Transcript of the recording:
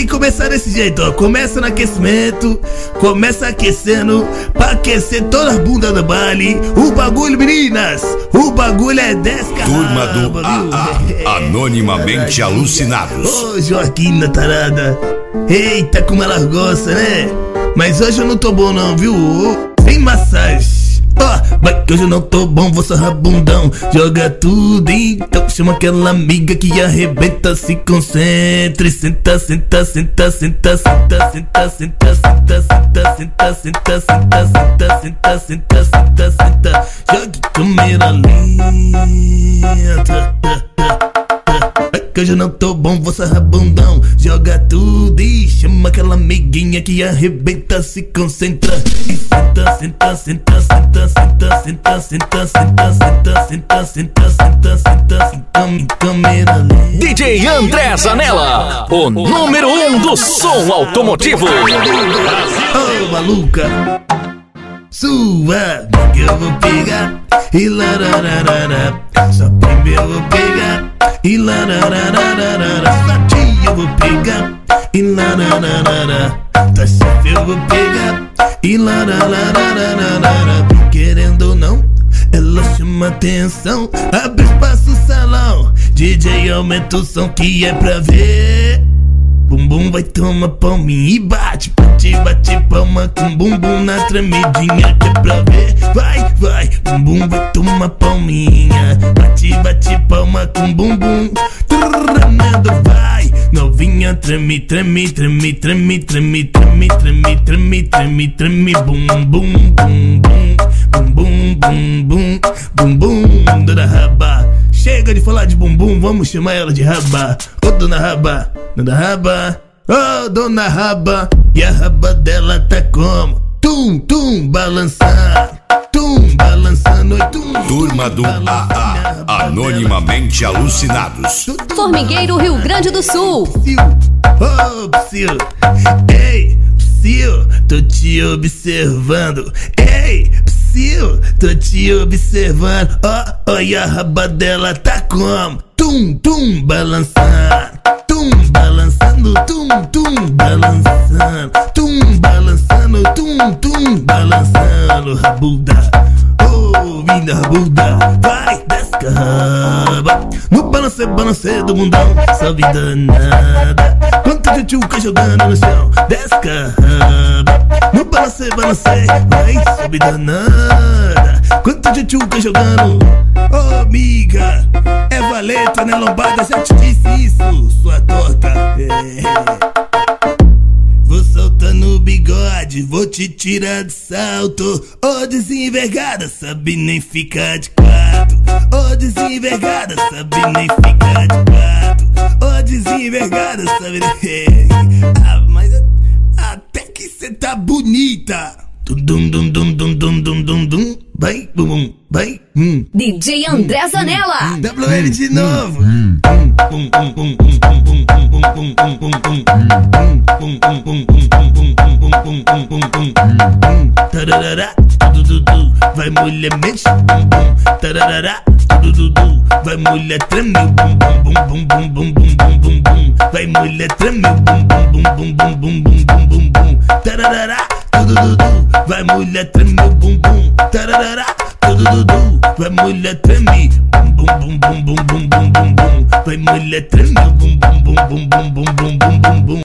tem que começar desse jeito, ó. Começa no aquecimento, começa aquecendo, pra aquecer toda a bunda do baile. O bagulho, meninas, o bagulho é 10 Turma do AA, anonimamente alucinados. Ô, Joaquina tarada. Eita, como elas gostam, né? Mas hoje eu não tô bom não, viu? Sem massagem. Vai que hoje eu não tô bom, vou sarrar bundão. Joga tudo, então chama aquela amiga que arrebenta. Se concentre, senta, senta, senta, senta, senta, senta, senta, senta, senta, senta, senta, senta, senta, senta, senta, senta, senta. Jogue câmera lenta. Que hoje eu não tô bom, vou sarrar bundão. Joga tudo e chama aquela amiguinha que arrebenta. Se concentra e senta, senta, senta, senta, senta, senta, senta, senta, senta, senta, senta, senta, senta, em câmera lenta. DJ André Zanella, o número 1 do som automotivo. Oh, maluca, sua que eu vou pegar e larararara. Só primeiro eu vou pegar e larararara. Sua tia eu vou pegar e larararara. Tua chefe eu vou pegar e larararara. Querendo ou não, ela chama atenção. Abre espaço no salão, DJ aumenta o som que é pra ver. Bumbum vai tomar palminha e bate, bate, bate palma com bumbum na tremidinha que é pra ver. Vai, vai, bumbum vai tomar palminha, bate, bate palma com bumbum. Tremendo vai, novinha treme, treme, treme, treme, treme, treme, treme, treme, treme, treme, bum, bum, bum, bum, bum, bum, bum, bum, bum, dona Raba. Chega de falar de bumbum, vamos chamar ela de Raba. Ô dona Raba, dona Raba, ô dona Raba. E a raba dela tá como? Tum, tum, balançando, tum, balançando, tum. Turma do AA, anonimamente alucinados. Formigueiro, Rio Grande do Sul. Ô, Psyu, ei, Psyu, tô te observando. Ei, Psyu, tô te observando. Ó, olha a raba dela tá como? Tum, tum, balançando, tum, balançando, tum, tum, balançando, tum, balançando, tum, tum, balançando. Rabuda, oh, minha rabuda, vai, desce a raba. No balance, balance do mundão, só vida nada. Quanta tchutchuca jogando no chão, desce a raba. No balance, balance, vai, sobe danada. Quanta tchutchuca jogando, oh amiga, é valeta na lombada, já te disse isso, sua torta. Vou soltando o bigode, vou te tirar do salto. Ô desenvergada, sabe nem ficar de quatro. Ô desenvergada, sabe nem ficar de quatro. Ô desenvergada, sabe nem... Ah, mas até que cê tá bonita. Dum dum dum dum dum dum dum dum. Vai, bum, vai. DJ André Zanella. WL de novo. Tararara, tudududu, vai mulher mexe bum bum. Tararara, tudududu, vai mulher treme bum bum bum bum bum bum bum bum bum. Vai mulher treme bum bum bum bum bum bum bum bum bum bum. Tararara, tudududu, vai mulher treme bum bum. Tararara, tudududu, vai mulher treme bum bum bum bum bum bum bum bum. Vai mulher treme bum bum bum bum bum bum bum bum bum.